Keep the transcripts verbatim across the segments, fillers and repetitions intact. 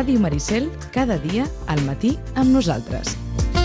Ràdio Maricel, cada dia al matí amb nosaltres.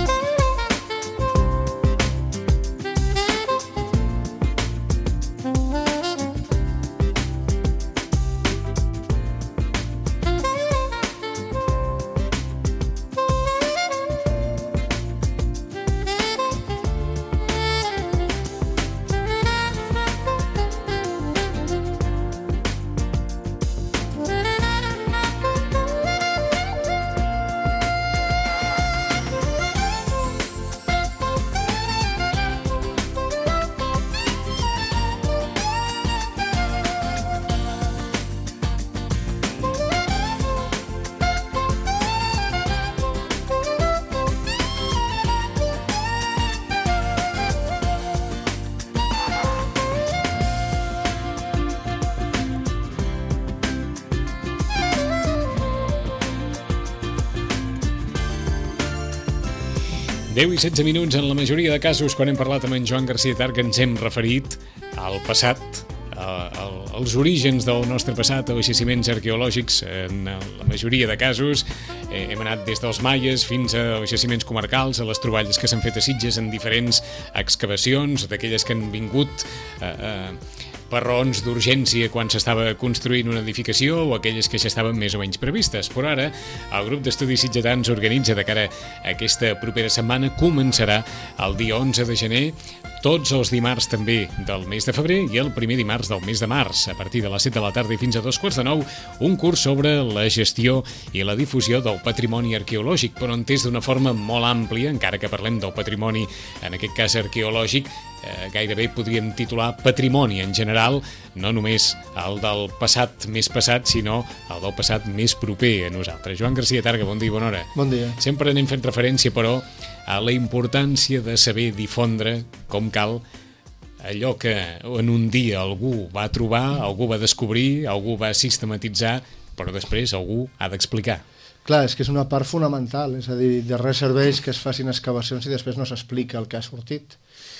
deu i setze minuts. En la majoria de casos, quan hem parlat amb en Joan Garcia Targa, ens hem referit al passat, a, a, als orígens del nostre passat, als jaciments arqueològics. En la majoria de casos eh, hem anat des dels maies fins als jaciments comarcals, a les troballes que s'han fet a Sitges en diferents excavacions, d'aquelles que han vingut eh, eh, per raons d'urgència quan s'estava construint una edificació o aquelles que ja estaven més o menys previstes. Però ara, el grup d'estudis sitgetans organitza de cara a aquesta propera setmana, començarà el dia onze de gener, tots els dimarts també del mes de febrer i el primer dimarts del mes de març, a partir de les set de la tarda i fins a dos quarts de nou, un curs sobre la gestió i la difusió del patrimoni arqueològic, però entès d'una forma molt àmplia, encara que parlem del patrimoni, en aquest cas arqueològic, eh, gairebé podríem titular patrimoni en general, no només el del passat més passat, sinó el del passat més proper a nosaltres. Joan Garcia Targa, bon dia i bona hora. Bon dia. Sempre anem fent referència, però, a la importància de saber difondre com cal allò que en un dia algú va trobar, algú va descobrir, algú va sistematitzar, però després algú ha d'explicar. Clar, és que és una part fonamental, és a dir, de res serveix que es facin excavacions i després no s'explica el que ha sortit.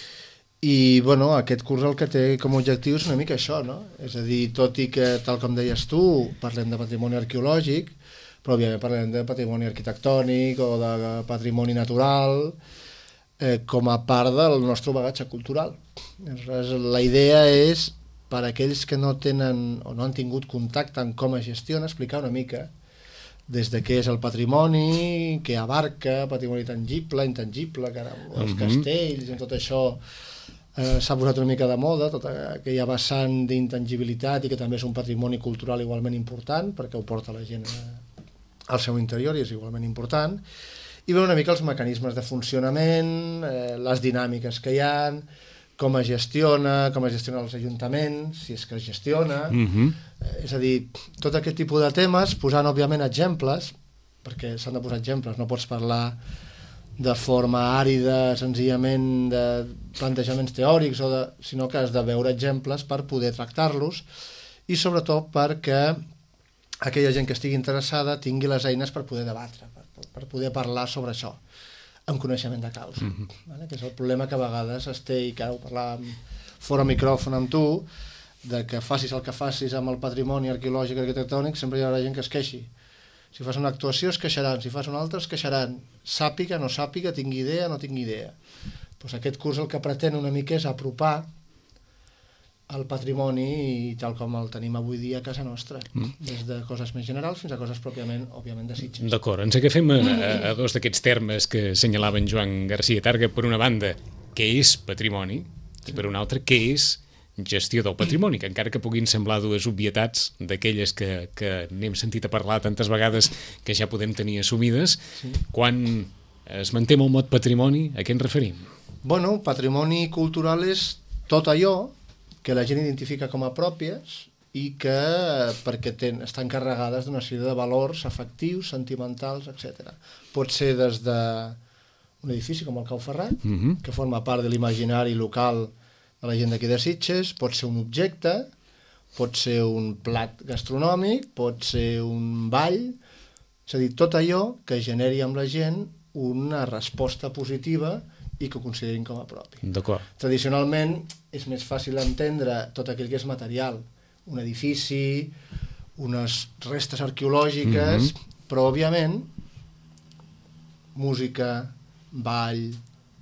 I, bueno, aquest curs el que té com a objectiu és una mica això, no? És a dir, tot i que, tal com deies tu, parlem de patrimoni arqueològic, però òbviament parlem de patrimoni arquitectònic o de patrimoni natural, eh, com a part del nostre bagatge cultural. Aleshores, la idea és, per a aquells que no tenen o no han tingut contacte amb com es gestiona, explicar una mica des de què és el patrimoni, què abarca, patrimoni tangible, intangible, que ara els Mhm. castells i tot això eh, s'ha posat una mica de moda, tota aquella vessant d'intangibilitat i que també és un patrimoni cultural igualment important, perquè ho porta la gent a, al seu interior i és igualment important, i veure una mica els mecanismes de funcionament, eh, les dinàmiques que hi ha, com es gestiona, com es gestiona els ajuntaments, si és que es gestiona, Mhm. eh, és a dir, tot aquest tipus de temes, posant òbviament exemples, perquè s'han de posar exemples, no pots parlar de forma àrida, senzillament de plantejaments teòrics, o de, sinó que has de veure exemples per poder tractar-los i sobretot perquè aquella gent que estigui interessada tingui les eines per poder debatre, per, per poder parlar sobre això, amb coneixement de causa. Mhm. Vale? Que és el problema que a vegades es té, i que ho parlàvem fora micròfon amb tu, de que facis el que facis amb el patrimoni arqueològic i arquitectònic, sempre hi haurà gent que es queixi. Si fas una actuació es queixaran, si fas una altra es queixaran, sàpiga, no sàpiga, tingui idea, no tingui idea. Pues aquest curs el que pretén una mica és apropar el patrimoni i tal com el tenim avui dia a casa nostra, mm. des de coses més generals fins a coses pròpiament, òbviament, de Sitges. D'acord, ens agafem a, a, a dos d'aquests termes que assenyalava en Joan Garcia Targa. Per una banda, què és patrimoni, i per una altra, què és gestió del patrimoni, que encara que puguin semblar dues obvietats d'aquelles que, que n'hem sentit a parlar tantes vegades que ja podem tenir assumides, sí. Quan es manté amb el mot patrimoni, a què ens referim? Bueno, patrimoni cultural és tot allò que la gent identifica com a pròpies i que, perquè ten, estan carregades d'una sèrie de valors afectius, sentimentals, etcètera. Pot ser des d'un edifici com el Cau Ferrat, Mm-hmm. que forma part de l'imaginari local de la gent d'aquí de Sitges, pot ser un objecte, pot ser un plat gastronòmic, pot ser un ball, és a dir, tot allò que generi amb la gent una resposta positiva i que ho considerin com a propi. D'acord. Tradicionalment és més fàcil entendre tot aquell que és material, un edifici, unes restes arqueològiques, mm-hmm. Però, òbviament, música, ball,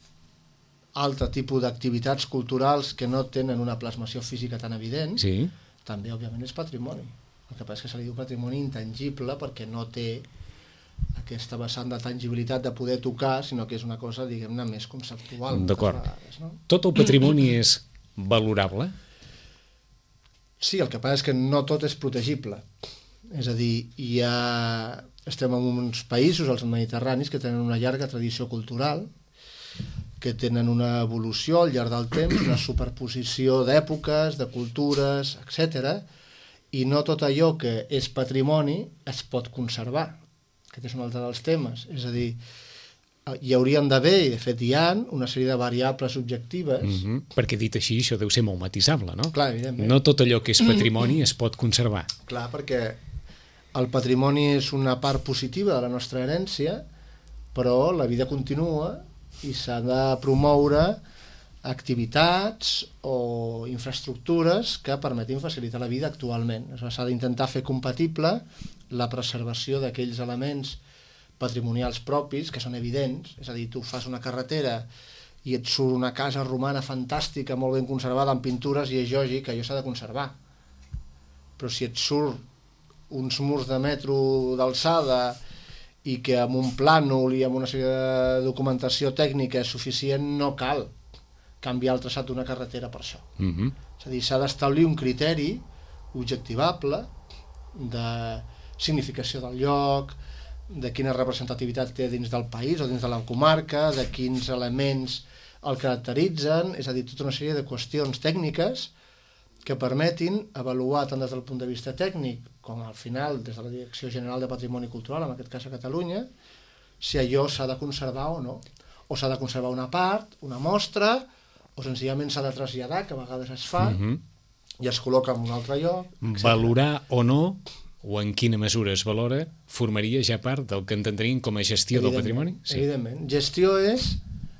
altre tipus d'activitats culturals que no tenen una plasmació física tan evident, sí. també, òbviament, és patrimoni. El que passa és que se li diu patrimoni intangible perquè no té aquesta vessant de tangibilitat de poder tocar, sinó que és una cosa, diguem-ne, més conceptual. D'acord. Vegades, no? Tot el patrimoni és valorable? Sí, el que passa és que no tot és protegible. És a dir, hi ha... estem en uns països, els mediterranis, que tenen una llarga tradició cultural, que tenen una evolució al llarg del temps, una superposició d'èpoques, de cultures, etcètera, i no tot allò que és patrimoni es pot conservar. Aquest és un altre dels temes. És a dir, hi haurien d'haver, i de fet hi ha, una sèrie de variables objectives. Mm-hmm. Perquè dit així, això deu ser molt matisable, no? Clar, evidentment. No tot allò que és patrimoni es pot conservar. Clar, perquè el patrimoni és una part positiva de la nostra herència, però la vida continua i s'ha de promoure activitats o infraestructures que permetin facilitar la vida actualment. S'ha d'intentar fer compatible la preservació d'aquells elements patrimonials propis, que són evidents, és a dir, tu fas una carretera i et surt una casa romana fantàstica, molt ben conservada, amb pintures, i és lògic que allò s'ha de conservar. Però si et surt uns murs de metro d'alçada i que amb un plànol i amb una sèrie de documentació tècnica és suficient, no cal canviar el traçat d'una carretera per això. Mm-hmm. És a dir, s'ha d'establir un criteri objectivable de significació del lloc, de quina representativitat té dins del país o dins de la comarca, de quins elements el caracteritzen, és a dir, tota una sèrie de qüestions tècniques que permetin avaluar tant des del punt de vista tècnic com al final des de la Direcció General de Patrimoni Cultural, en aquest cas a Catalunya, si allò s'ha de conservar o no. O s'ha de conservar una part, una mostra, o senzillament s'ha de traslladar, que a vegades es fa, Mm-hmm. i es col·loca en un altre lloc, etcètera. Valorar o no, o en quina mesura es valora, formaria ja part del que entendríem com a gestió del patrimoni? Sí. Evidentment. Gestió és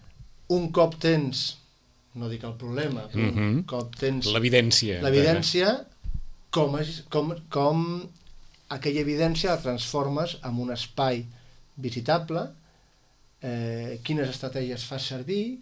un cop tens, no dic el problema, però Mm-hmm. un cop tens L'evidència. l'evidència, com, és, com, com aquella evidència la transformes en un espai visitable, eh, quines estratègies fas servir,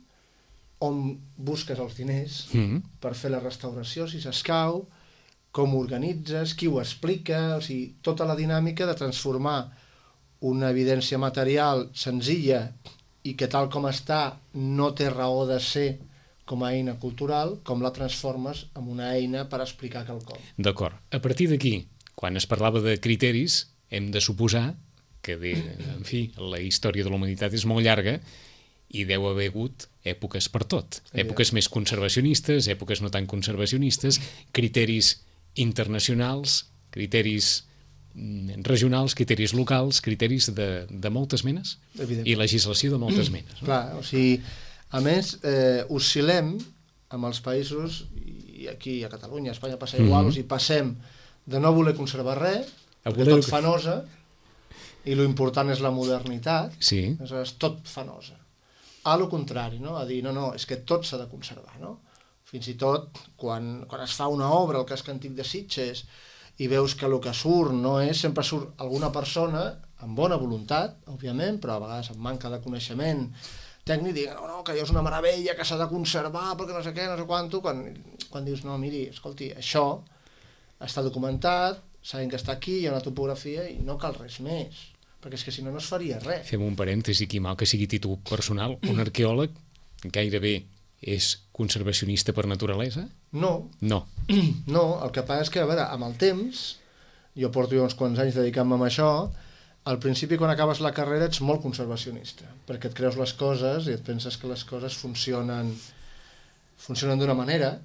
on busques els diners Mm-hmm. per fer la restauració, si s'escau, com ho organitzes, qui ho explica, o sigui, tota la dinàmica de transformar una evidència material senzilla i que tal com està no té raó de ser com a eina cultural, com la transformes en una eina per explicar quelcom. D'acord. A partir d'aquí, quan es parlava de criteris, hem de suposar que, de, en fi, la història de la humanitat és molt llarga i deu haver hagut èpoques per tot. Èpoques més conservacionistes, èpoques no tan conservacionistes, criteris internacionals, criteris regionals, criteris locals, criteris de, de moltes menes i legislació de moltes menes. No? Clar, o sigui, a més, eh, oscil·lem amb els països, i aquí a Catalunya, a Espanya passa igual, mm-hmm. o sigui, passem de no voler conservar res, a perquè voler... tot fa nosa, i lo important és la modernitat, sí. és tot fa nosa. A lo contrari, no? A dir, no, no, és que tot s'ha de conservar, no? Fins i tot, quan, quan es fa una obra al casc antic de Sitges i veus que el que surt no és, sempre surt alguna persona amb bona voluntat, òbviament, però a vegades amb manca de coneixement tècnic, diguen, no, no, que allò és una meravella, que s'ha de conservar, perquè no sé què, no sé quanto, quan, quan dius, no, miri, escolti, això està documentat, sabem que està aquí, hi ha una topografia i no cal res més, perquè és que si no, no es faria res. Fem un parèntesi aquí, mal que sigui títol personal, un arqueòleg gairebé és conservacionista per naturalesa? No. No. No, el que passa és que, a veure, amb el temps, jo porto uns quants anys dedicant-me a això, al principi quan acabes la carrera ets molt conservacionista, perquè et creus les coses i et penses que les coses funcionen funcionen d'una manera.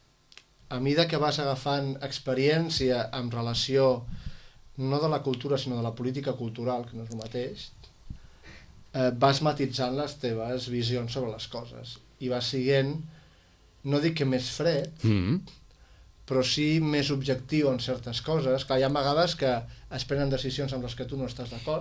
A mesura que vas agafant experiència en relació no de la cultura sinó de la política cultural, que no és el mateix, eh, vas matitzant les teves visions sobre les coses i vas siguent, no dic que més fred, Mm-hmm. però sí més objectiu en certes coses. Clar, hi ha vegades que es prenen decisions amb les que tu no estàs d'acord,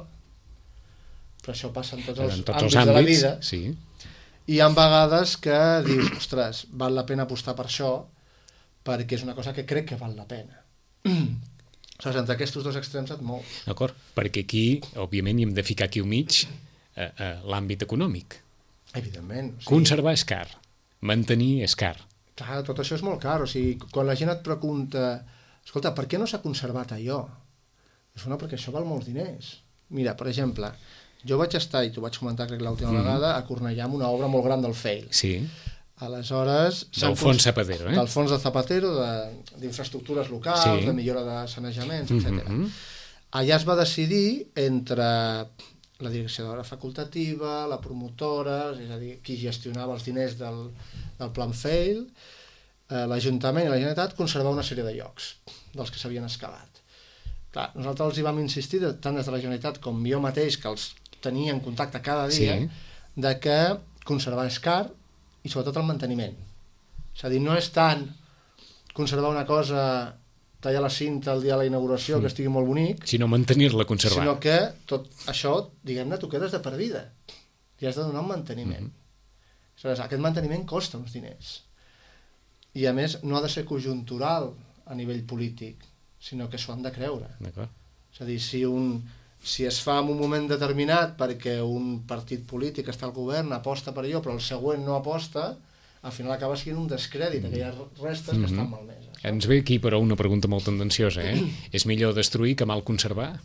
però això passa en tots els, en tots àmbits, els àmbits de la vida. Sí. I hi ha vegades que dius, ostres, val la pena apostar per això perquè és una cosa que crec que val la pena. Saps, entre aquests dos extrems et mous. D'acord, perquè aquí, òbviament, hi hem de ficar aquí al mig eh, eh, l'àmbit econòmic. Evidentment. O sigui, Conservar és car, mantenir és car. clar, tot això és molt car. O sigui, quan la gent et pregunta, escolta, per què no s'ha conservat allò? És una, perquè això val molts diners. Mira, per exemple, jo vaig estar, i t'ho vaig comentar crec l'última mm. vegada, a Cornellà amb una obra molt gran del Fail. Sí. Aleshores... D'Alfons Zapatero, eh? D'Alfons de Zapatero, d'infraestructures locals, sí. de millora de sanejaments, etcètera. Mm -hmm. Allà es va decidir entre la direcció facultativa, la promotora, és a dir, qui gestionava els diners del, del Plan Fail, eh, l'Ajuntament i la Generalitat, conservar una sèrie de llocs dels que s'havien excavat. Clar, nosaltres els hi vam insistir, tant des de la Generalitat com jo mateix, que els tenia en contacte cada dia, sí. de que conservar és car, i sobretot el manteniment. És a dir, no és tant conservar una cosa, tallar la cinta el dia de la inauguració, mm. que estigui molt bonic, sinó mantenir-la, conservar. Sinó que tot això, diguem-ne, t'ho quedes de per vida. I has de donar un manteniment. Mm-hmm. Aleshores, aquest manteniment costa uns diners. I a més, no ha de ser conjuntural a nivell polític, sinó que s'ho han de creure. D'acord. És a dir, si un... si es fa en un moment determinat perquè un partit polític està al govern, aposta per allò, però el següent no aposta, al final acaba sent un descrèdit, mm. aquelles restes mm -hmm. que estan malmeses. No? Ens ve aquí, però, una pregunta molt tendenciosa, eh? És millor destruir que mal conservar?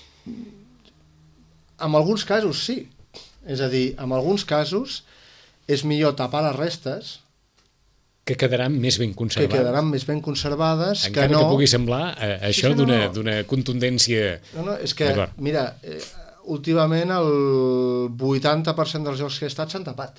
En alguns casos, sí. És a dir, en alguns casos és millor tapar les restes que quedaran més ben conservades. Que quedaran més ben conservades, encara que no... que pugui semblar eh, això sí, sí, d'una no. d'una contundència... No, no, és que, mira, eh, últimament el vuitanta per cent dels jocs que he estat s'han tapat.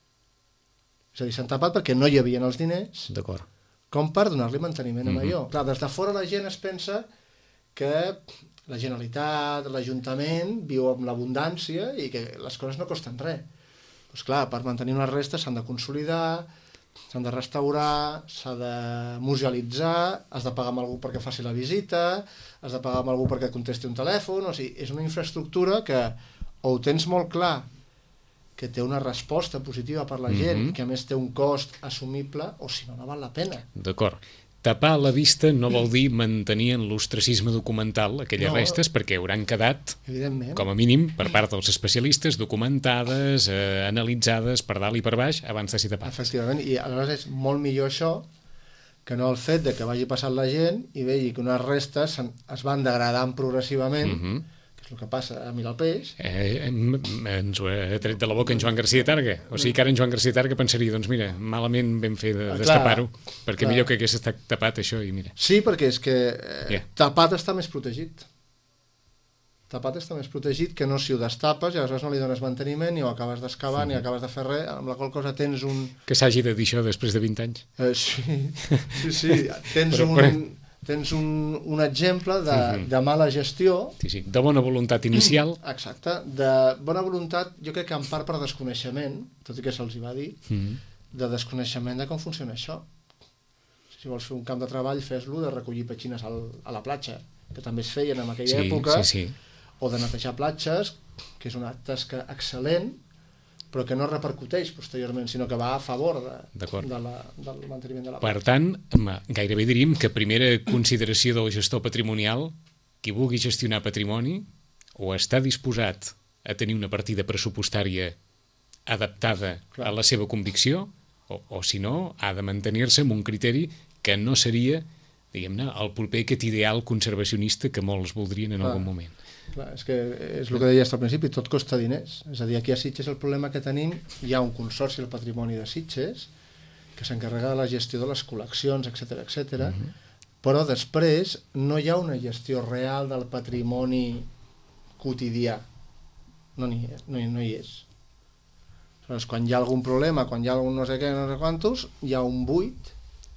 És a dir, s'han tapat perquè no hi havia els diners, d'acord, com per donar-li manteniment a mm-hmm. allò. Clar, des de fora la gent es pensa que la Generalitat, l'Ajuntament, viu amb l'abundància i que les coses no costen res. Doncs clar, per mantenir unes restes s'han de consolidar, s'han de restaurar, s'ha de musealitzar, has de pagar amb algú perquè faci la visita, has de pagar amb algú perquè contesti un telèfon, o sigui, és una infraestructura que o ho tens molt clar que té una resposta positiva per la gent, mm-hmm. que a més té un cost assumible, o si no, no val la pena. D'acord. Tapar la vista no vol dir mantenir en l'ostracisme documental aquelles no, restes, perquè hauran quedat, com a mínim, per part dels especialistes, documentades, eh, analitzades per dalt i per baix, abans de ser tapades. Efectivament, i aleshores és molt millor això que no el fet de que vagi passant la gent i vegi que unes restes es van degradant progressivament, mm-hmm. el que passa a mirar el peix. Eh, ens ho ha tret de la boca en Joan García Targa. O sigui que ara en Joan García Targa pensaria, doncs mira, malament vam fer de, d'estapar-ho, perquè clar. Millor que hagués estat tapat això i mira. Sí, perquè és que eh, yeah. tapat està més protegit. Tapat està més protegit que no si ho destapes i aleshores no li dones manteniment ni ho acabes d'excavar sí. ni acabes de fer res, amb la qual cosa tens un... Que s'hagi de dir això després de vint anys. Eh, sí, sí, sí. Tens però, un... Però... tens un, un exemple de, uh-huh. de mala gestió. Sí, sí, de bona voluntat inicial. Exacte, de bona voluntat, jo crec que en part per desconeixement, tot i que se'ls hi va dir, uh-huh. de desconeixement de com funciona això. Si vols fer un camp de treball, fes-lo de recollir petxines al, a la platja, que també es feien en aquella sí, època, sí, sí. o de netejar platges, que és una tasca excel·lent, però que no repercuteix posteriorment, sinó que va a favor de, de la, del manteniment de la platja. Per tant, gairebé diríem que primera consideració del gestor patrimonial, qui vulgui gestionar patrimoni, o està disposat a tenir una partida pressupostària adaptada Clar. A la seva convicció, o, o si no, ha de mantenir-se amb un criteri que no seria, diguem-ne, el proper aquest ideal conservacionista que molts voldrien en Clar. Algun moment. Clar, és que és el que deies al principi, tot costa diners. És a dir, aquí a Sitges el problema que tenim, hi ha un consorci del patrimoni de Sitges que s'encarrega de la gestió de les col·leccions, etcètera, etcètera, uh-huh. però després no hi ha una gestió real del patrimoni quotidià. No, hi, no, hi, no hi és. Aleshores, quan hi ha algun problema, quan hi ha algun no sé què, no sé quantos, hi ha un buit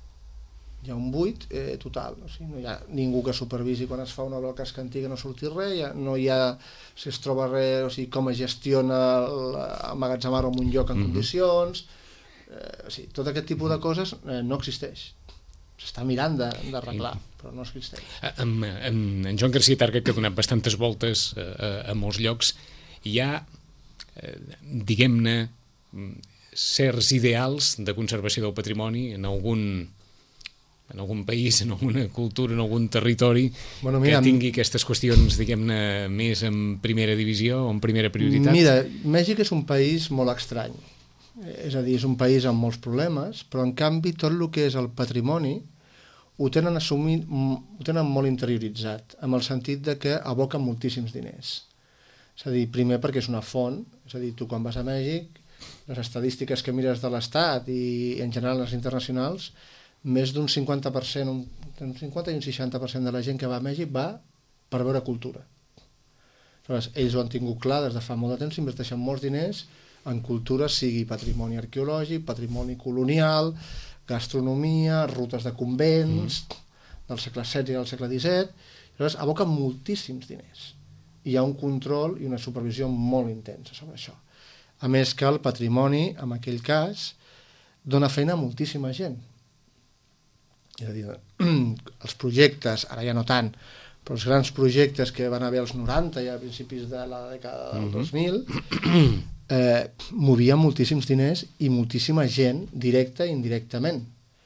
hi ha un buit eh, total, o sigui, no hi ha ningú que supervisi quan es fa una obra al casc antic no surti res, ja, no hi ha si es troba res, o sigui, com es gestiona emmagatzemar-ho en un lloc en mm-hmm. condicions, eh, o sigui, tot aquest tipus de coses eh, no existeix, s'està mirant d'arreglar, però no existeix. En, en, en Joan García Targa, que ha donat bastantes voltes a, a, a molts llocs, hi ha, eh, diguem-ne, certs ideals de conservació del patrimoni en algun en algun país, en alguna cultura, en algun territori, bueno, mira, que tingui aquestes qüestions, diguem-ne, més en primera divisió o en primera prioritat? Mira, Mèxic és un país molt estrany. És a dir, és un país amb molts problemes, però en canvi tot el que és el patrimoni ho tenen assumit, ho tenen molt interioritzat, amb el sentit de que aboquen moltíssims diners. És a dir, primer perquè és una font, és a dir, tu quan vas a Mèxic, les estadístiques que mires de l'Estat i en general les internacionals, més d'un cinquanta per cent, un, un cinquanta i un seixanta per cent de la gent que va a Mèxic va per veure cultura. Aleshores, ells ho han tingut clar des de fa molt de temps, inverteixen molts diners en cultura, sigui patrimoni arqueològic, patrimoni colonial, gastronomia, rutes de convents, mm. del segle setze i del segle disset. Aleshores, aboquen moltíssims diners. Hi ha un control i una supervisió molt intensa sobre això. A més que el patrimoni, en aquell cas, dona feina a moltíssima gent. És a dir, els projectes, ara ja no tant, però els grans projectes que van haver als noranta i a principis de la dècada del mm-hmm. dos mil, eh, movien moltíssims diners i moltíssima gent, directa i indirectament.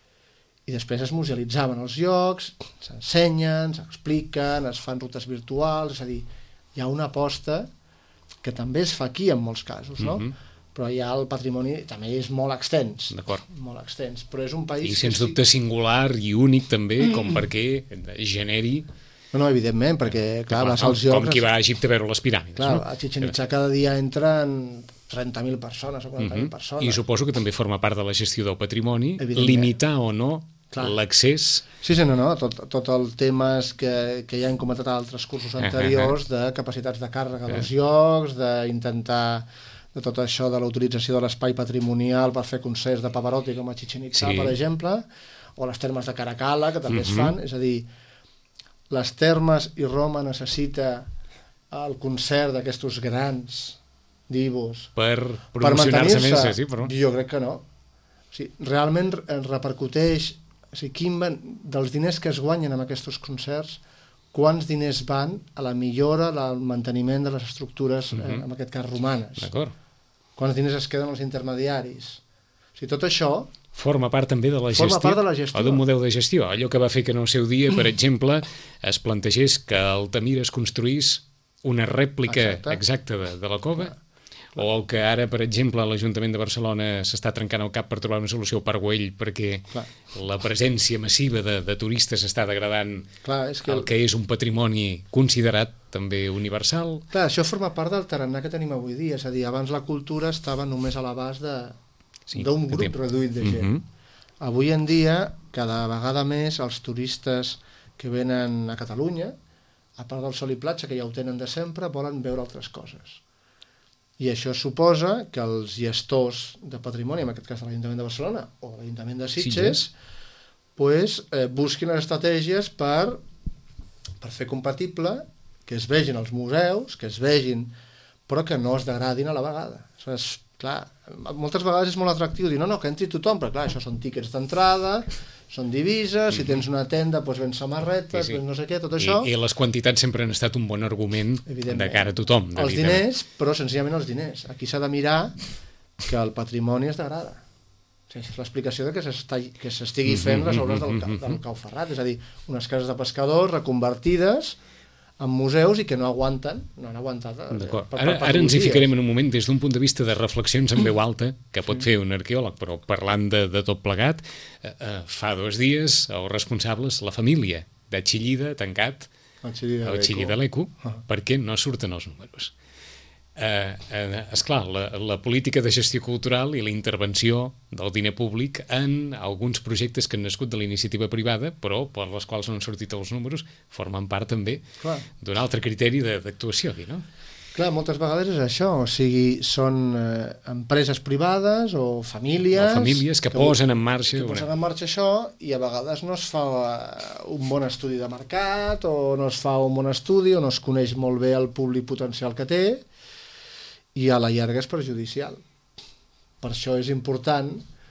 I després es musealitzaven els llocs, s'ensenyen, s'expliquen, es fan rutes virtuals, és a dir, hi ha una aposta que també es fa aquí en molts casos, no? Mm-hmm. Però ja el patrimoni també és molt extens. D'acord. Molt extens, però és un país... I sens dubte singular i únic també, mm. com perquè generi... No, no, evidentment, perquè, clar, clar vas als llocs... Com qui va a Egipte a veure les piràmides, clar, no? A Chichen Itza cada dia entren trenta mil persones o quaranta mil mm-hmm. persones. I suposo que també forma part de la gestió del patrimoni, limitar o no l'accés... Sí, sí, no, no, tot, tot el temes que, que ja hem comentat a altres cursos anteriors de capacitats de càrrega dels llocs, d'intentar de tot això de la utilització de l'espai patrimonial per fer concerts de Pavarotti com a Chichen Itza, sí. per exemple, o les termes de Caracalla, que també mm-hmm. es fan, és a dir, les termes i Roma necessita el concert d'aquestos grans divos per promocionar-se més, sí, però... Jo crec que no. O sigui, realment repercuteix, o sigui, quin van, dels diners que es guanyen amb aquests concerts, quants diners van a la millora, al manteniment de les estructures, mm-hmm. eh, en aquest cas romanes. D'acord. Quants diners es queden als intermediaris. O sigui, tot això... Forma part també de la gestió, forma part de la gestió. O d'un model de gestió. Allò que va fer que en el seu dia, per exemple, es plantegés que Altamira es construís una rèplica Exacte. exacta de, de la cova, Clar. o el que ara, per exemple, l'Ajuntament de Barcelona s'està trencant el cap per trobar una solució per Güell, perquè Clar. la presència massiva de, de turistes està degradant Clar, és que el que és un patrimoni considerat també universal. Clar, això forma part del tarannà que tenim avui dia, és a dir, abans la cultura estava només a l'abast de sí, d'un grup temps. reduït de gent. Mm-hmm. Avui en dia, cada vegada més, els turistes que venen a Catalunya, a part del sol i platja, que ja ho tenen de sempre, volen veure altres coses. I això suposa que els gestors de patrimoni, en aquest cas de l'Ajuntament de Barcelona o de l'Ajuntament de Sitges, pues, eh, busquin les estratègies per, per fer compatible que es vegin els museus, que es vegin, però que no es degradin a la vegada. Això és, clar, moltes vegades és molt atractiu dir, no, no, que entri tothom, però clar, això són tíquets d'entrada, són divises, si tens una tenda doncs vens samarretes, sí, sí. vens no sé què, tot això... I, I les quantitats sempre han estat un bon argument de cara a tothom. Els diners, però senzillament els diners. Aquí s'ha de mirar que el patrimoni es degrada. O sigui, és l'explicació de que s'estigui fent les obres del, del Cau Ferrat, és a dir, unes cases de pescadors reconvertides en museus i que no aguanten, no han aguantat. D'acord. Ara, ara ens hi ficarem en un moment des d'un punt de vista de reflexions en veu alta, que pot sí. fer un arqueòleg, però parlant de, de tot plegat, eh, eh, fa dos dies els responsables, la família de Chillida, tancat, el Chillida de l'Eco, uh -huh. perquè no surten els números. Eh, eh, esclar, la, la política de gestió cultural i la intervenció del diner públic en alguns projectes que han nascut de la iniciativa privada, però per les quals no han sortit els números, formen part també d'un altre criteri d'actuació, no? Clar, moltes vegades és això, o sigui, són eh, empreses privades o famílies... O famílies que, que posen en marxa... Que posen en marxa això i a vegades no es fa un bon estudi de mercat o no es fa un bon estudi o no es coneix molt bé el públic potencial que té i a la llarga és perjudicial. Per això és important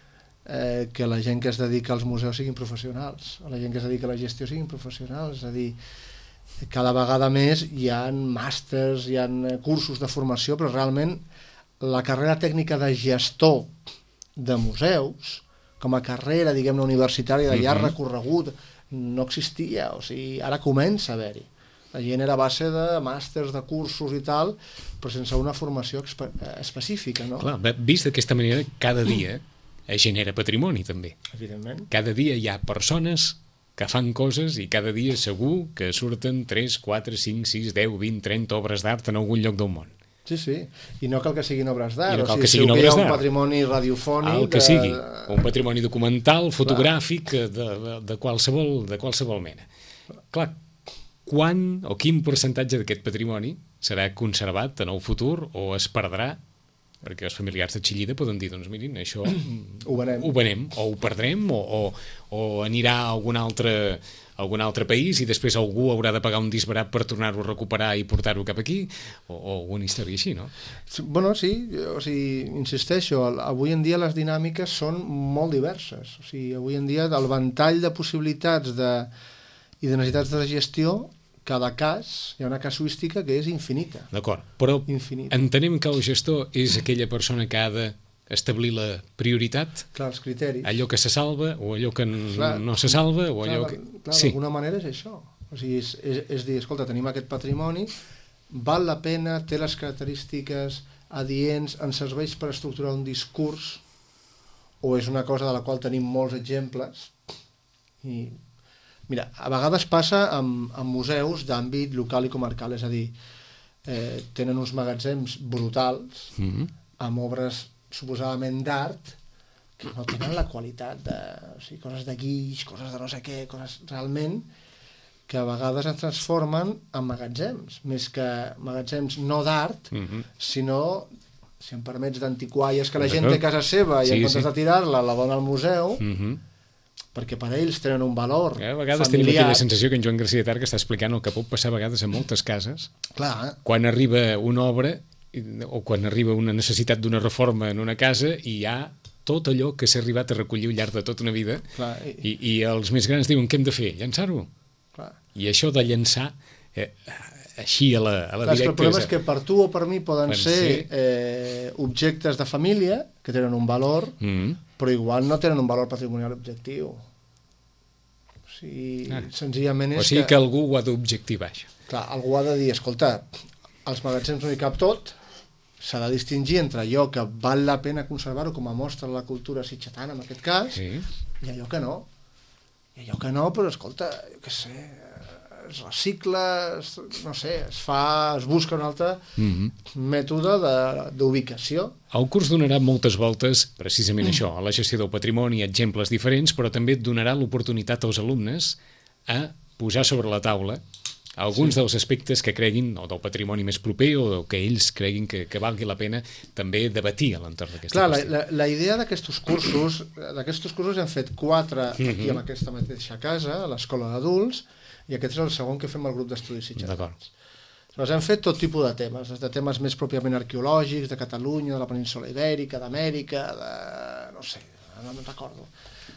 eh, que la gent que es dedica als museus siguin professionals, o la gent que es dedica a la gestió siguin professionals, és a dir, cada vegada més hi ha màsters, hi ha cursos de formació, però realment la carrera tècnica de gestor de museus com a carrera, diguem-ne, universitària, de llarg recorregut, no existia, o sigui, ara comença a haver-hi. La gent era a base de màsters, de cursos i tal, però sense una formació específica, no? Clar, vist d'aquesta manera, cada dia es genera patrimoni, també. Evidentment. Cada dia hi ha persones que fan coses i cada dia segur que surten tres, quatre, cinc, sis, deu, vint, trenta obres d'art en algun lloc del món. Sí, sí, i no cal que siguin obres d'art, no o sigui, que siguin obres hi ha un d'art. patrimoni radiofònic... El que de... sigui, un patrimoni documental, fotogràfic, de, de, de, qualsevol, de qualsevol mena. Clar, quan o quin percentatge d'aquest patrimoni serà conservat en el futur o es perdrà? Perquè els familiars de Chillida poden dir, doncs mirin, això ho venem, ho venem o ho perdrem o, o, o anirà a algun altre, algun altre país i després algú haurà de pagar un disbarat per tornar-ho a recuperar i portar-ho cap aquí o, o alguna història així, no? Bueno, sí, o sigui, insisteixo, avui en dia les dinàmiques són molt diverses. O sigui, avui en dia el ventall de possibilitats de, i de necessitats de gestió, cada cas, hi ha una casuística que és infinita. D'acord, però infinita. Entenem que el gestor és aquella persona que ha d'establir la prioritat, clar, els criteris. Allò que se salva o allò que clar, no se salva o allò clar, que... Clar, sí. D'alguna manera és això. O sigui, és, és, és dir, escolta, tenim aquest patrimoni, val la pena, té les característiques adients, ens serveix per estructurar un discurs o és una cosa de la qual tenim molts exemples i... Mira, a vegades passa amb, amb museus d'àmbit local i comarcal, és a dir, eh, tenen uns magatzems brutals, mm-hmm. amb obres suposadament d'art, que no tenen la qualitat de... O sigui, coses de guix, coses de no sé què, coses realment que a vegades es transformen en magatzems, més que magatzems no d'art, mm-hmm. sinó, si em permets, d'antiquàries, que la gent té a casa seva i sí, en comptes sí. de tirar-la, la dona al museu, mm-hmm. perquè per a ells tenen un valor eh, a vegades familiar. tenim aquella sensació que en Joan Garcia Targa està explicant el que pot passar a vegades en moltes cases. Clar, eh? Quan arriba una obra o quan arriba una necessitat d'una reforma en una casa i hi ha tot allò que s'ha arribat a recollir al llarg de tota una vida. Clar, i... I, i els més grans diuen què hem de fer? Llançar-ho? Clar. I això de llançar eh, així a la, a la Clar, directa... El problema és que per tu o per mi poden ser sí. eh, objectes de família que tenen un valor, mm-hmm. però igual no tenen un valor patrimonial objectiu. O sigui, ah. senzillament és o sigui que... que algú ho ha d'objectivar, això. Clar, algú ha de dir, escolta, als magatzems no hi cap tot, s'ha de distingir entre allò que val la pena conservar-ho com a mostra de la cultura sitgetana, en aquest cas, sí. i allò que no. I allò que no, però escolta, jo què sé... es recicla, es, no sé, es fa, es busca un altre mm-hmm. mètode d'ubicació. El curs donarà moltes voltes, precisament mm. això, a la gestió del patrimoni, exemples diferents, però també et donarà l'oportunitat als alumnes a posar sobre la taula alguns sí. dels aspectes que creguin, o del patrimoni més proper, o que ells creguin que, que valgui la pena també debatir a l'entorn d'aquesta Clar, qüestió. La, la, la idea d'aquests cursos, d'aquests cursos hem fet quatre mm-hmm. aquí en aquesta mateixa casa, a l'escola d'adults, i aquest és el segon que fem al grup d'estudis sitgetans. Llavors hem fet tot tipus de temes, des de temes més pròpiament arqueològics, de Catalunya, de la península Ibèrica, d'Amèrica, de... no sé, no me'n recordo.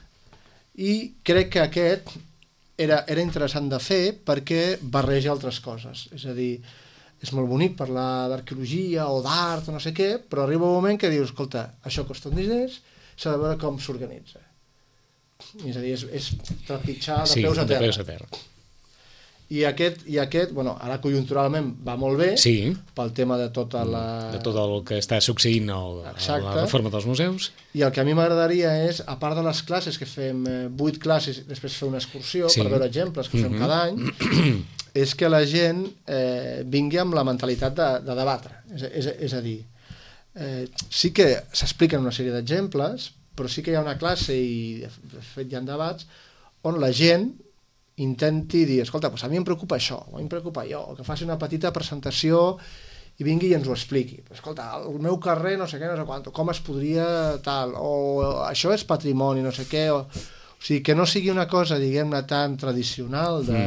I crec que aquest era, era interessant de fer perquè barreja altres coses. És a dir, és molt bonic parlar d'arqueologia o d'art o no sé què, però arriba un moment que dius, escolta, això costa uns diners, s'ha de veure com s'organitza. És a dir, és, és trepitjar de sí, peus a terra. De peus a terra. I aquest, i aquest, bueno, ara conjunturalment va molt bé, sí. pel tema de tota la... De tot el que està succeint a la reforma dels museus. I el que a mi m'agradaria és, a part de les classes, que fem eh, vuit classes, després fer una excursió sí. per veure exemples que fem mm-hmm. cada any, és que la gent eh, vingui amb la mentalitat de, de debatre. És, és, és a dir, eh, sí que s'expliquen una sèrie d'exemples, però sí que hi ha una classe, i de fet hi ha debats, on la gent intenti dir, escolta, doncs a mi em preocupa això, o a mi em preocupa allò, o que faci una petita presentació i vingui i ens ho expliqui. Però, escolta, el meu carrer no sé què, no sé quant, com es podria tal, o això és patrimoni, no sé què, o, o sigui, que no sigui una cosa, diguem-ne, tan tradicional de,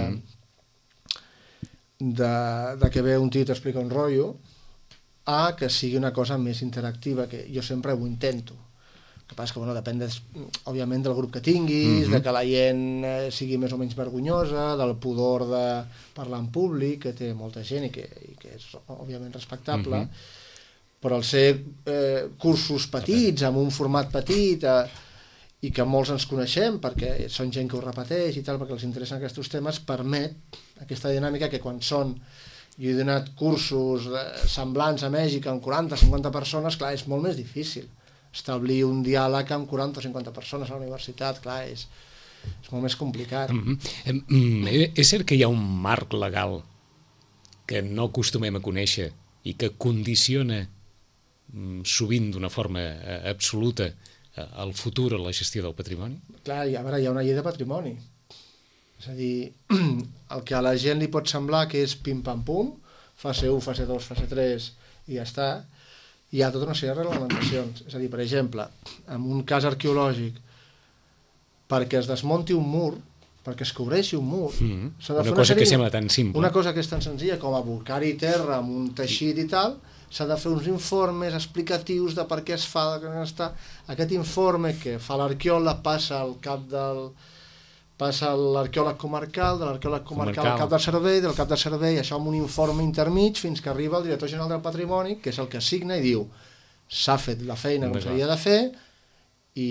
mm. de, de que ve un tio i t'explica un rotllo, a que sigui una cosa més interactiva, que jo sempre ho intento. El que passa que, bueno, depèn, de, òbviament, del grup que tinguis, mm-hmm. de que la gent eh, sigui més o menys vergonyosa, del pudor de parlar en públic, que té molta gent i que, i que és, òbviament, respectable, mm-hmm. però al ser eh, cursos petits, amb un format petit, eh, i que molts ens coneixem perquè són gent que ho repeteix i tal, perquè els interessen aquests temes, permet aquesta dinàmica que quan són, jo he donat cursos semblants a Mèxic amb quaranta o cinquanta persones, clar, és molt més difícil establir un diàleg amb quaranta o cinquanta persones a la universitat, clar, és, és molt més complicat. Mm-hmm. És cert que hi ha un marc legal que no acostumem a conèixer i que condiciona sovint d'una forma absoluta el futur o la gestió del patrimoni? Clar, a veure, hi ha una llei de patrimoni. És a dir, el que a la gent li pot semblar que és pim-pam-pum, fase u, fase dos, fase tres, i ja està, hi ha tota una sèrie de reglamentacions. És a dir, per exemple, en un cas arqueològic, perquè es desmunti un mur, perquè es cobreixi un mur... Mm-hmm. Una cosa una que sembla tan simple. Una cosa que és tan senzilla com abocar-hi terra amb un teixit i tal, s'ha de fer uns informes explicatius de per què es fa, de què està. Aquest informe que fa l'arqueòleg passa al cap del... passa l'arqueòleg comarcal, de l'arqueòleg comarcal, comarcal al cap de servei, del cap de servei, això amb un informe intermig fins que arriba el director general del patrimoni, que és el que assigna i diu s'ha fet la feina com s'havia de fer i,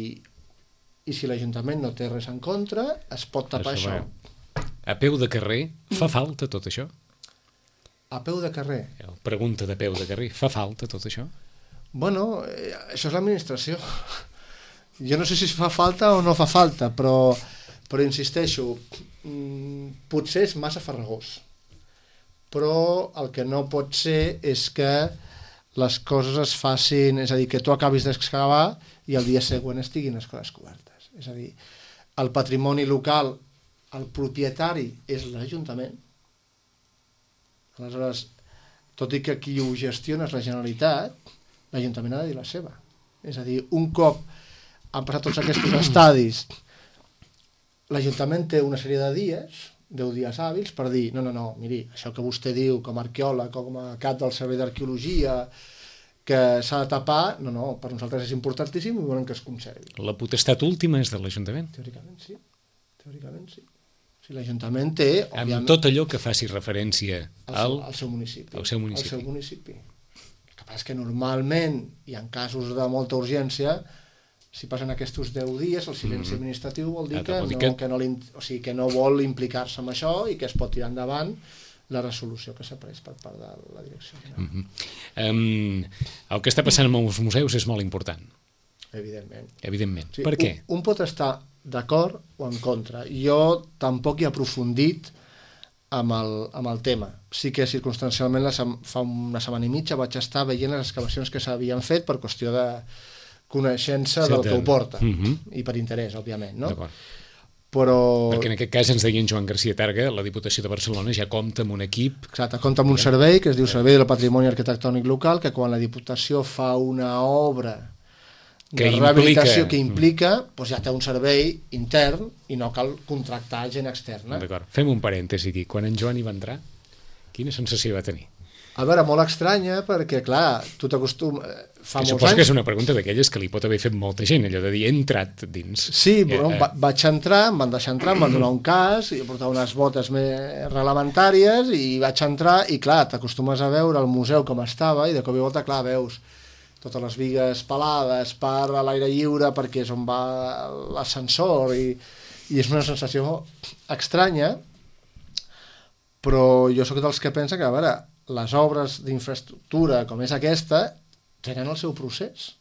i si l'Ajuntament no té res en contra, es pot tapar això. això. A peu de carrer, fa falta tot això? A peu de carrer? Pregunta de peu de carrer, fa falta tot això? Bueno, eh, això és l'administració. Jo no sé si fa falta o no fa falta, però, però insisteixo, mmm, potser és massa farragós. Però el que no pot ser és que les coses es facin, és a dir, que tu acabis d'excavar i el dia següent estiguin les coses cobertes. És a dir, el patrimoni local, el propietari és l'Ajuntament. Aleshores, tot i que qui ho gestiona és la Generalitat, l'Ajuntament ha de dir la seva. És a dir, un cop han passat tots aquests estadis, l'Ajuntament té una sèrie de dies, deu dies hàbils, per dir, no, no, no, miri, això que vostè diu com a arqueòleg o com a cap del Servei d'Arqueologia, que s'ha de tapar, no, no, per nosaltres és importantíssim i volem que es conservi. La potestat última és de l'Ajuntament? Teòricament sí, teòricament sí. Si l'Ajuntament té... Amb tot allò que faci referència al, al seu municipi. Al seu municipi. Al seu municipi. El que passa és que normalment, i en casos de molta urgència, si passen aquests deu dies, el silenci mm-hmm. administratiu vol dir, que, vol dir no, que... Que, no o sigui, que no vol implicar-se en això i que es pot tirar endavant la resolució que s'ha pres per part de la direcció general. Mm-hmm. um, el que està passant amb els museus és molt important. Evidentment. Evidentment. Sí, per què? Un, un pot estar d'acord o en contra. Jo tampoc hi he aprofundit amb el, amb el tema. Sí que circumstancialment la, fa una setmana i mitja vaig estar veient les excavacions que s'havien fet per qüestió de coneixença sí, del que ho porta mm-hmm. i per interès, òbviament, no? D'acord. Però... Perquè en aquest cas ens deia en Joan García Targa, la Diputació de Barcelona ja compta amb un equip... Exacte, compta amb un servei que es diu Servei del Patrimoni Arquitectònic Local, que quan la Diputació fa una obra de que rehabilitació implica... que implica, doncs ja té un servei intern i no cal contractar gent externa. D'acord. Fem un parèntesi aquí. Quan en Joan hi va entrar, quina sensació va tenir? A veure, molt estranya, perquè, clar, tu t'acostuma... Fa molts suposo anys... que és una pregunta d'aquelles que li pot haver fet molta gent, allò de dir, he entrat dins. Sí, bueno, eh, eh. vaig entrar, em van deixar entrar, em van donar un cas, i portava unes botes més reglamentàries, i vaig entrar, i clar, t'acostumes a veure el museu com estava, i de cop i volta, clar, veus totes les bigues pelades per a l'aire lliure, perquè és on va l'ascensor, i, i és una sensació estranya, però jo sóc dels que pensa que, a veure, les obres d'infraestructura com és aquesta tenen el seu procés.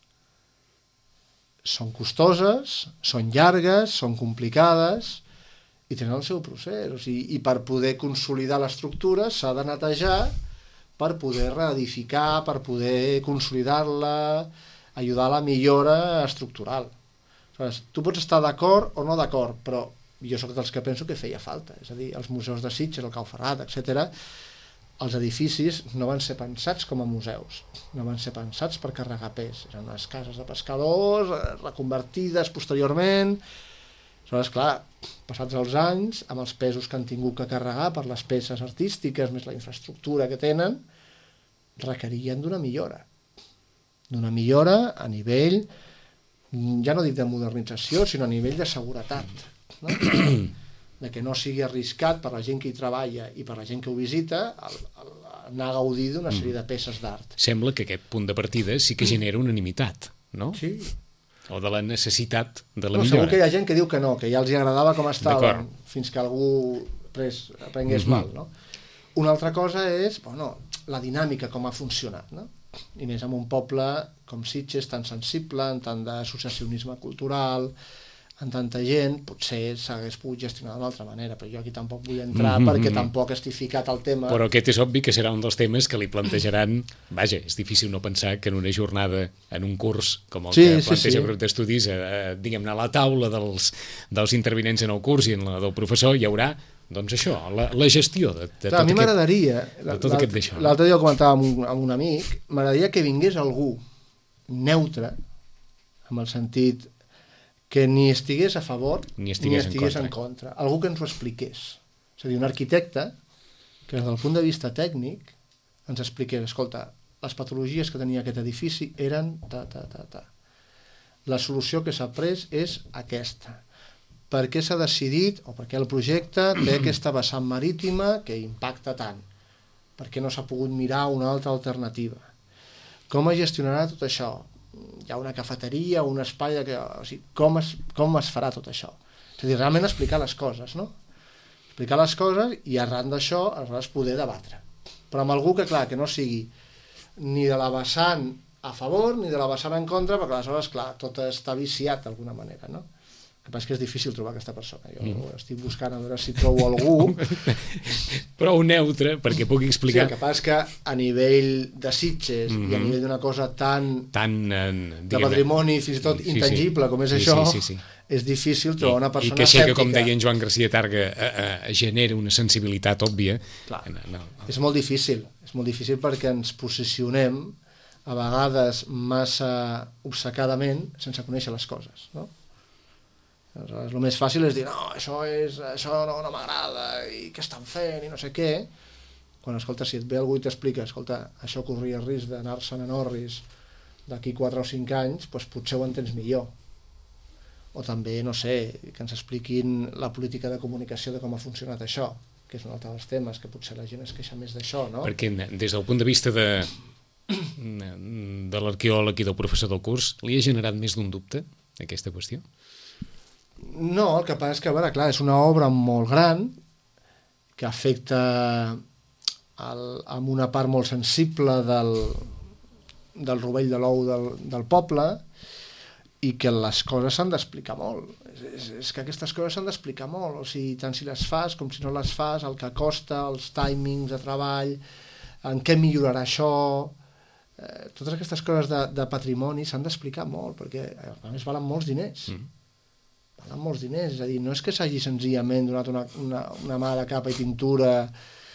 Són costoses, són llargues, són complicades i tenen el seu procés. O sigui, i per poder consolidar l'estructura s'ha de netejar per poder reedificar, per poder consolidar-la, ajudar a la millora estructural. Aleshores, tu pots estar d'acord o no d'acord, però jo sóc dels que penso que feia falta. És a dir, els museus de Sitges, el Cau Ferrat, etcètera, els edificis no van ser pensats com a museus, no van ser pensats per carregar pes, eren unes cases de pescadors, reconvertides posteriorment. Aleshores, clar, passats els anys, amb els pesos que han tingut que carregar per les peces artístiques, més la infraestructura que tenen, requerien d'una millora. D'una millora a nivell, ja no dic de modernització, sinó a nivell de seguretat, no? De que no sigui arriscat per la gent que hi treballa i per la gent que ho visita el, el, anar a gaudir d'una sèrie de peces d'art. Sembla que aquest punt de partida sí que genera unanimitat, no? Sí. o de la necessitat de la no, millora. Segur que hi ha gent que diu que no, que ja els agradava com estava, fins que algú pres, aprengués uh-huh. mal, no? Una altra cosa és, bueno, la dinàmica, com ha funcionat, no? I més en un poble com Sitges, tan sensible, en tant d'associacionisme cultural, en tanta gent, potser s'hagués pogut gestionar d'una altra manera, però jo aquí tampoc vull entrar mm -hmm. perquè tampoc estic ficat al tema. Però aquest és obvi que serà un dels temes que li plantejaran. Vaja, és difícil no pensar que en una jornada, en un curs com el sí, que planteja sí, sí. el grup d'estudis, eh, diguem-ne, a la taula dels, dels intervinents en el curs i en la del professor hi haurà, doncs això, la, la gestió de, de Clar, tot, a mi aquest, m'agradaria, de tot aquest d'això. L'altre dia ho comentava amb un, amb un amic, m'agradaria que vingués algú neutre, amb el sentit que ni estigués a favor ni estigués, ni estigués en, contra. en contra. Algú que ens ho expliqués. És a dir, un arquitecte que des del punt de vista tècnic ens expliqués, escolta, les patologies que tenia aquest edifici eren ta, ta, ta, ta. La solució que s'ha pres és aquesta. Per què s'ha decidit, o per què el projecte té aquesta vessant marítima que impacta tant? Per què no s'ha pogut mirar una altra alternativa? Com es gestionarà tot això? Hi ha una cafeteria, un espai, que, o sigui, com, es, com es farà tot això? És a dir, realment explicar les coses, no? Explicar les coses i arran d'això aleshores poder debatre. Però amb algú que, clar, que no sigui ni de la vessant a favor ni de la vessant en contra, perquè aleshores, clar, tot està viciat d'alguna manera, no? El que passa és que és difícil trobar aquesta persona. Jo mm. estic buscant a veure si trobo algú. Prou neutre perquè pugui explicar. Sí, el que passa és que a nivell de Sitges mm -hmm. i a nivell d'una cosa tan, tan eh, de patrimoni fins i tot sí, intangible sí. com és sí, això, sí, sí, sí. és difícil trobar una persona I que sé escèptica. Que, com deia en Joan Garcia Targa, eh, eh, genera una sensibilitat òbvia. Clar, no, no. És molt difícil. És molt difícil perquè ens posicionem a vegades massa obcecadament sense conèixer les coses, no? Aleshores, el més fàcil és dir, no, això, és, això no, no m'agrada, i què estan fent, i no sé què. Quan, escolta, si et ve algú i t'explica, escolta, això corria risc d'anar-se'n en orris d'aquí quatre o cinc anys, doncs potser ho entens millor. O també, no sé, que ens expliquin la política de comunicació de com ha funcionat això, que és un altre dels temes, que potser la gent es queixa més d'això, no? Perquè des del punt de vista de, de l'arqueòleg i del professor del curs, li ha generat més d'un dubte, aquesta qüestió? No, el que passa és que, a veure, clar, és una obra molt gran que afecta el, amb una part molt sensible del, del rovell de l'ou del, del poble i que les coses s'han d'explicar molt. És, és, és que aquestes coses s'han d'explicar molt, o sigui, tant si les fas com si no les fas, el que costa, els timings de treball, en què millorarà això, eh, totes aquestes coses de, de patrimoni s'han d'explicar molt, perquè a més valen molts diners. Mm. Valen molts diners, és a dir, no és que s'hagi senzillament donat una, una, una mà de capa i pintura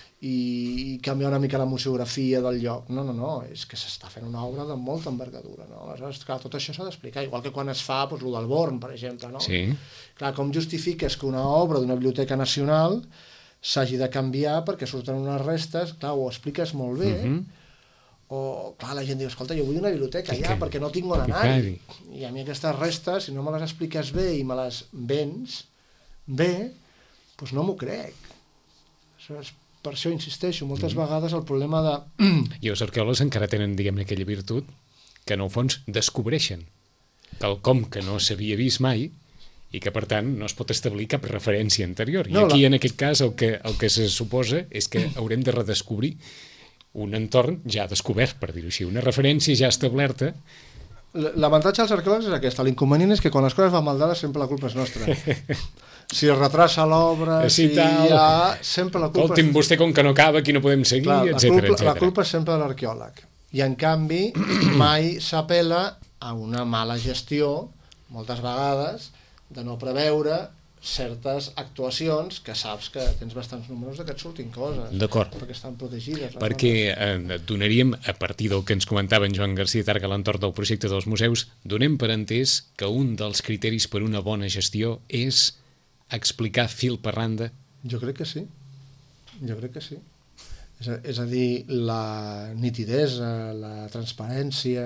i canviar una mica la museografia del lloc, no, no, no, és que s'està fent una obra de molta envergadura, no? Aleshores, clar, tot això s'ha d'explicar, igual que quan es fa, doncs, el del Born, per exemple, no? Sí. Clar, com justifiques que una obra d'una biblioteca nacional s'hagi de canviar perquè surten unes restes, clar, ho expliques molt bé, uh-huh. o, clar, la gent diu, escolta, jo vull una biblioteca ja, perquè no tinc on anar-hi. I a mi aquestes restes, si no me les expliques bé i me les vens bé, doncs no m'ho crec. Això és, per això insisteixo, moltes mm. vegades el problema de... I els arqueòlegs encara tenen, diguem-ne, aquella virtut que, en el fons, descobreixen quelcom que no s'havia vist mai i que, per tant, no es pot establir cap referència anterior. I no, aquí, la... en aquest cas, el que, el que se suposa és que haurem de redescobrir un entorn ja descobert, per dir-ho així, una referència ja establerta. L'avantatge dels arqueòlegs és aquesta. L'inconvenient és que quan les coses van mal dades sempre la culpa és nostra. Si es retrasa l'obra, si, si ja... Sempre la culpa... Escolti'm, vostè com que no acaba, aquí no podem seguir, Clar, etcètera, etcètera. La etcètera. culpa és sempre de l'arqueòleg. I, en canvi, mai s'apel·la a una mala gestió, moltes vegades, de no preveure certes actuacions que saps que tens bastants números de que et surtin coses. D'acord. Perquè estan protegides. Perquè eh, donaríem, a partir del que ens comentava en Joan Garcia Targa a l'entorn del projecte dels museus, donem per entès que un dels criteris per una bona gestió és explicar fil per randa? Jo crec que sí. Jo crec que sí. És a, és a dir, la nitidesa, la transparència,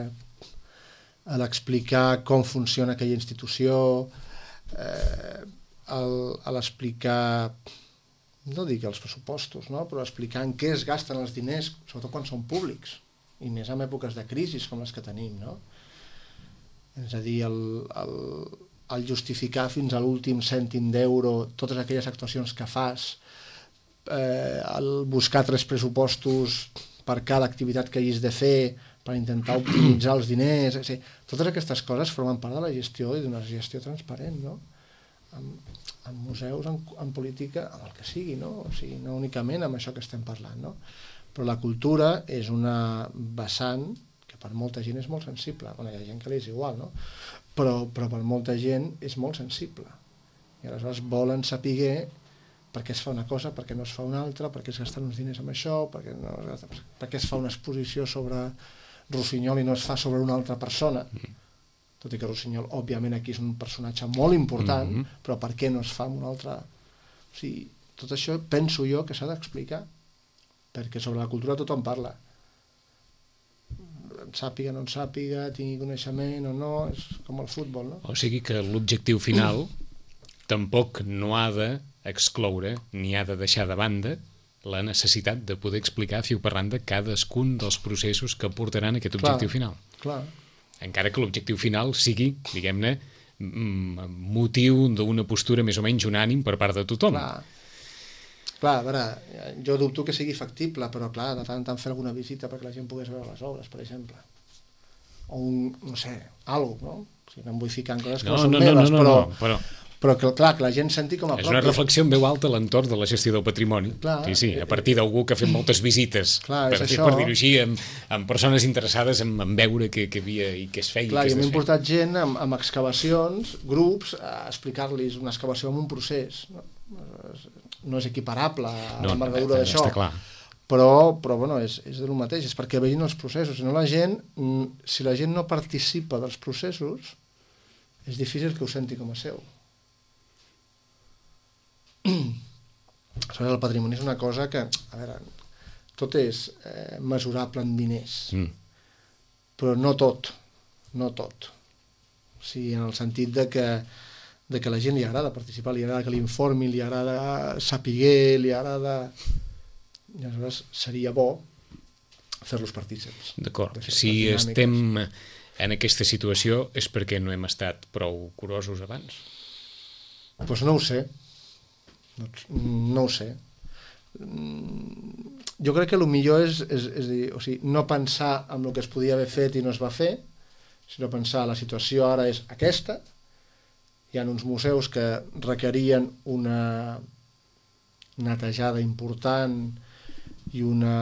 l'explicar com funciona aquella institució, eh, a l'explicar, no dic els pressupostos, no? Però explicar en què es gasten els diners, sobretot quan són públics, i més en èpoques de crisi com les que tenim, no? És a dir, el, el, el justificar fins a l'últim cèntim d'euro totes aquelles actuacions que fas, eh, el buscar tres pressupostos per cada activitat que hagis de fer, per intentar optimitzar els diners, o sigui, totes aquestes coses formen part de la gestió i d'una gestió transparent, no? En, en museus, en, en política, amb el que sigui, no? O sigui, no únicament amb això que estem parlant, no? Però la cultura és una vessant que per molta gent és molt sensible. Bueno, hi ha gent que li és igual, no? Però, però per molta gent és molt sensible. I aleshores volen saber per què es fa una cosa, per què no es fa una altra, per què es gasten uns diners amb això, per què, no, per què es fa una exposició sobre Rossinyol i no es fa sobre una altra persona. Mm. Tot i que Rossinyol, òbviament, aquí és un personatge molt important, mm-hmm. però per què no es fa amb una altra... O sigui, tot això penso jo que s'ha d'explicar, perquè sobre la cultura tothom parla. En sàpiga, no en sàpiga, tingui coneixement o no, és com el futbol, no? O sigui que l'objectiu final tampoc no ha d'excloure ni ha de deixar de banda la necessitat de poder explicar fiu per randa cadascun dels processos que portaran a aquest objectiu clar, final. Clar. Encara que l'objectiu final sigui, diguem-ne, motiu d'una postura més o menys unànim per part de tothom. Clar. Clar, a veure, jo dubto que sigui factible, però clar, de tant en tant fer alguna visita perquè la gent pogués veure les obres, per exemple. O un, no sé, alguna cosa, no? O sigui, no em vull ficar en coses que no, no són no, meves, no, no, però... no, però... però que, clar, que la gent senti com a és propi. una reflexió en veu alta a l'entorn de la gestió del patrimoni. Clar, sí, sí, a partir d'algú que ha fet moltes visites clar, per, això... per dir-ho així, amb, amb persones interessades en, en veure què, què havia i què es feia. Clar, i jo què m'he portat gent amb, amb excavacions, grups, a explicar-los una excavació amb un procés. No, no és equiparable a no, l'envergadura d'això. Està clar. Però, però bueno, és, és del mateix, és perquè vegin els processos. Si no la gent, si la gent no participa dels processos, és difícil que ho senti com a seu. El patrimoni és una cosa que, a veure, tot és eh, mesurable en diners, mm. però no tot, no tot. O sigui, en el sentit de que, de que a la gent li agrada participar, li agrada que l'informi, li agrada saber, li agrada... I aleshores seria bo fer-los partícips. D'acord. Si estem en aquesta situació és perquè no hem estat prou curosos abans? Doncs pues no ho sé. No ho sé. Jo crec que el millor és, és, és dir, o sigui, no pensar en el que es podia haver fet i no es va fer, sinó pensar la situació ara és aquesta, hi ha uns museus que requerien una netejada important i una,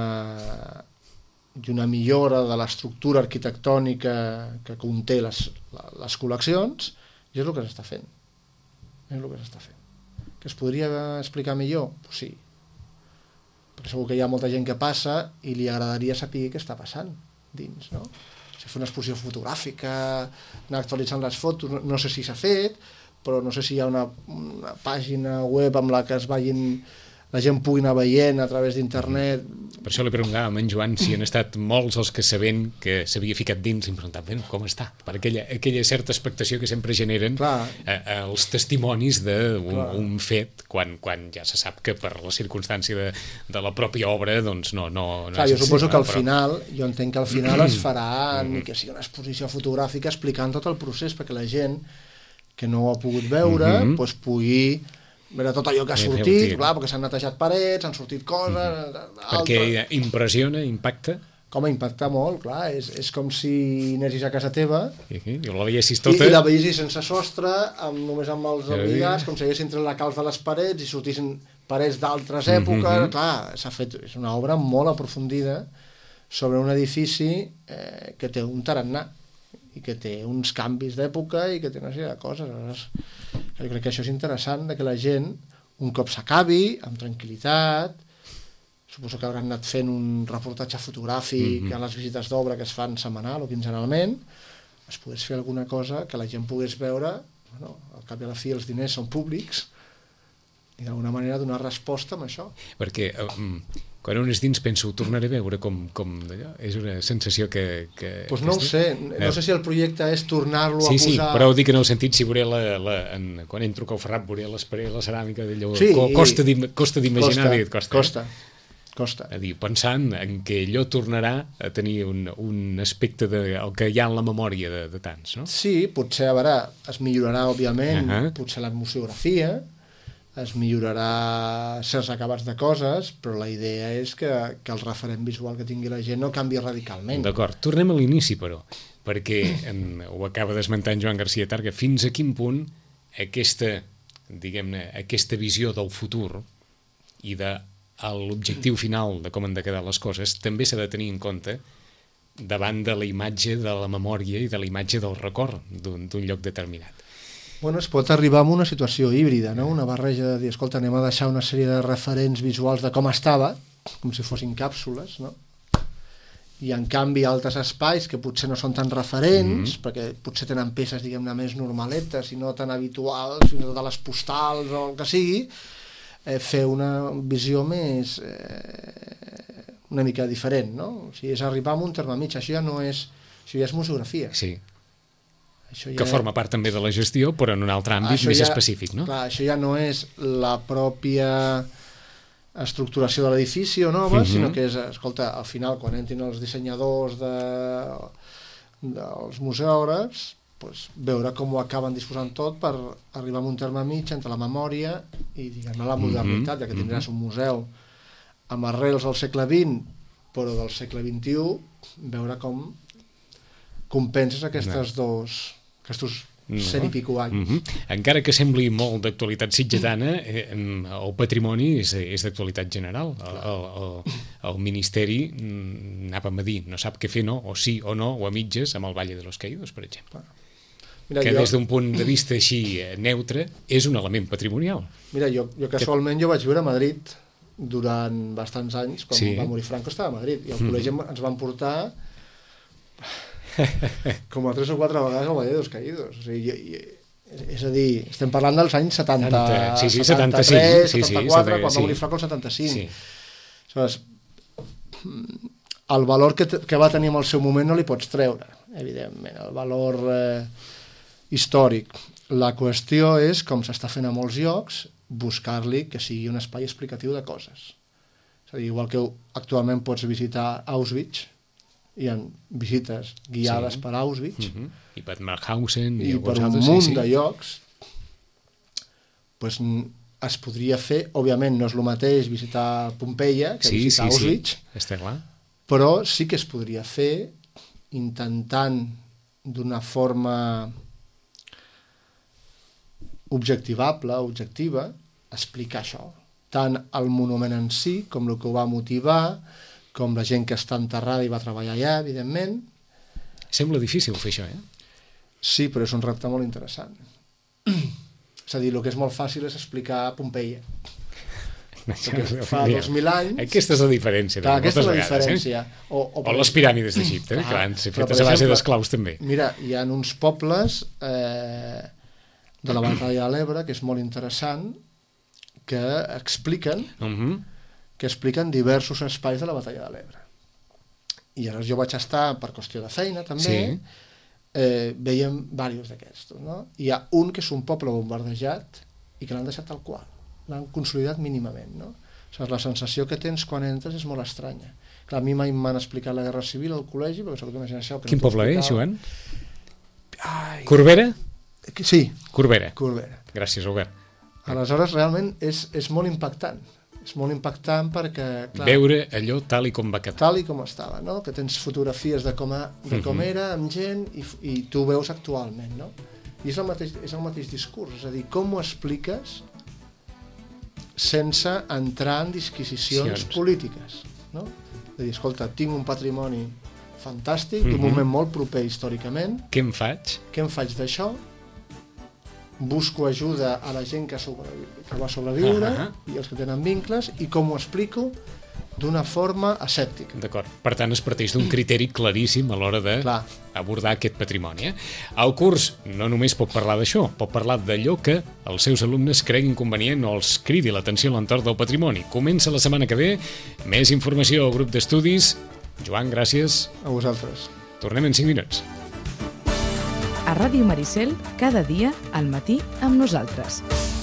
i una millora de l'estructura arquitectònica que conté les, les col·leccions, i és el que s'està fent. És el que s'està fent. Que es podria explicar millor? Pues sí. Perquè segur que hi ha molta gent que passa i li agradaria saber què està passant dins, no? Si fer una exposició fotogràfica, anar actualitzant les fotos, no, no sé si s'ha fet, però no sé si hi ha una, una pàgina web amb la que es vagin, la gent pugui anar veient a través d'internet. Per això li preguntàvem a en Joan si han estat molts els que sabent que s'havia ficat dins i em preguntaven com està, per aquella, aquella certa expectació que sempre generen eh, els testimonis d'un un fet quan, quan ja se sap que per la circumstància de, de la pròpia obra doncs no, no, no clar, és jo suposo així, que al però... final, jo entenc que al final es farà ni que sigui una exposició fotogràfica explicant tot el procés perquè la gent que no ho ha pogut veure mm-hmm. doncs pugui veure tot allò que ha sortit, clar, perquè s'han netejat parets, han sortit coses... Mm-hmm. Perquè impressiona, impacta? Com a impacta molt, clar, és, és com si anessis a casa teva i, i la veiessis tota... I, i la veiessis sense sostre, amb, només amb els embigats, com si haguessin tret la calç de les parets i sortissin parets d'altres èpoques, mm-hmm. clar, s'ha fet, és una obra molt aprofundida sobre un edifici eh, que té un tarannà i que té uns canvis d'època i que té una sèrie de coses. Aleshores, jo crec que això és interessant, de que la gent, un cop s'acabi, amb tranquil·litat, suposo que hauran anat fent un reportatge fotogràfic mm-hmm. a les visites d'obra que es fan setmanal o quinzenalment, es pogués fer alguna cosa que la gent pogués veure, bueno, al cap i a la fi els diners són públics, i d'alguna manera donar resposta amb això. Perquè um, quan un és dins penso, ho tornaré a veure com, com d'allò, és una sensació que... que pues no ho sé, no sé si el projecte és tornar-lo sí, a posar... Sí, però ho dic en el sentit, si veuré la, la, en, quan entro a Cal Ferrat veuré les parets, la ceràmica d'allò, sí, costa d'imaginar. Costa, costa, costa. A dir, pensant en que allò tornarà a tenir un, un aspecte de, el que hi ha en la memòria de, de tants, no? Sí, potser, a veure, es millorarà, òbviament, uh -huh. potser la museografia, es millorarà certs acabats de coses, però la idea és que, que el referent visual que tingui la gent no canvi radicalment. D'acord, tornem a l'inici, però, perquè en, ho acaba d'esmentar en Joan Garcia Targa, fins a quin punt aquesta, diguem-ne, aquesta visió del futur i de l'objectiu final de com han de quedar les coses també s'ha de tenir en compte davant de la imatge de la memòria i de la imatge del record d'un lloc determinat. Bueno, es pot arribar a una situació híbrida, no? Una barreja de dir, escolta, anem a deixar una sèrie de referents visuals de com estava, com si fossin càpsules, no? I en canvi altres espais que potser no són tan referents, mm-hmm. perquè potser tenen peces, diguem-ne, més normaletes i no tan habituals, fins i tot a les postals o el que sigui, eh, fer una visió més eh, una mica diferent, no? O sigui, és arribar a un terme mig, això ja no és, això ja és museografia. Sí. Això ja que forma part també de la gestió, però en un altre àmbit més ja, específic, no? Clar, això ja no és la pròpia estructuració de l'edifici o nova, uh-huh. sinó que és, escolta, al final, quan entrin els dissenyadors de, dels museògrafs, pues, veure com ho acaben disposant tot per arribar a un terme mig entre la memòria i, diguem-ne, la modernitat, uh-huh. ja que tindràs un museu amb arrels del segle vint, però del segle vint-i-u, veure com compenses aquestes no. dos, aquests no. cent i pico anys. Mm -hmm. Encara que sembli molt d'actualitat sitgetana, eh, el patrimoni és, és d'actualitat general. El, el, el Ministeri, anàvem a dir, no sap què fer, no, o sí o no, o a mitges, amb el Valle de los Caídos, per exemple. Mira, que jo... des d'un punt de vista així neutre, és un element patrimonial. Mira, jo, jo casualment jo vaig viure a Madrid durant bastants anys, quan sí. va morir Franco estava a Madrid, i al col·legi mm. ens van portar com a tres o quatre vegades al Valle de los Caídos. O sigui, i, és a dir, estem parlant dels anys setanta, sí, sí, setanta-tres, sí, sí, setanta-quatre, sí, quan sí. va morir Franco el setanta-cinc. Sí. Aleshores, el valor que, que va tenir en el seu moment no li pots treure, evidentment, el valor eh, històric. La qüestió és, com s'està fent a molts llocs, buscar-li que sigui un espai explicatiu de coses. És a dir, igual que actualment pots visitar Auschwitz, hi ha visites guiades sí. per Auschwitz, uh-huh. i per Mauthausen, i, i per un munt sí, sí. de llocs, pues, es podria fer, òbviament no és el mateix visitar Pompeia que sí, visitar sí, Auschwitz, sí. Està clar. Però sí que es podria fer intentant d'una forma objectivable, objectiva, explicar això. Tant el monument en si, com el que ho va motivar, com la gent que està enterrada i va treballar allà, evidentment. Sembla difícil fer això, eh? Sí, però és un repte molt interessant. És a dir, el que és molt fàcil és explicar Pompeia. Perquè fa dos mil anys... Aquesta és la diferència. Clar, aquesta és la vegades, diferència. Eh? O, o, o les piràmides d'Egipte, ah, que van ser fetes a base d'esclaus també. Mira, hi ha uns pobles eh, de la batalla de l'Ebre, que és molt interessant, que expliquen... Uh-huh. que expliquen diversos espais de la batalla de l'Ebre. I llavors jo vaig estar, per qüestió de feina també, sí. eh, veiem diversos d'aquests. No? Hi ha un que és un poble bombardejat i que l'han deixat tal qual, l'han consolidat mínimament. No? O sigui, la sensació que tens quan entres és molt estranya. Clar, a mi mai m'han explicat la Guerra Civil al col·legi, perquè soc d'una generació que Quin no poble és, Joan? Ai... Corbera? Sí. Corbera. Corbera. Gràcies, Albert. Aleshores, realment és, és molt impactant. És molt impactant perquè... Clar, veure allò tal i com va quedar. Tal i com estava, no? Que tens fotografies de com, a, de com uh-huh. era, amb gent, i, i tu ho veus actualment, no? I és el, mateix, és el mateix discurs, és a dir, com ho expliques sense entrar en disquisicions sí, polítiques, no? És a dir, escolta, tinc un patrimoni fantàstic, uh-huh. un moment molt proper històricament. Què em faig? Què em faig d'això? Busco ajuda a la gent que, sobrevi que va sobreviure uh-huh. i els que tenen vincles, i com ho explico d'una forma asèptica. D'acord. Per tant, es parteix d'un criteri claríssim a l'hora d'abordar aquest patrimoni. Eh? El curs no només pot parlar d'això, pot parlar d'allò que els seus alumnes creguin convenient o els cridi l'atenció a l'entorn del patrimoni. Comença la setmana que ve. Més informació al grup d'estudis. Joan, gràcies. A vosaltres. Tornem en cinc minuts. A Ràdio Maricel, cada dia, al matí, amb nosaltres.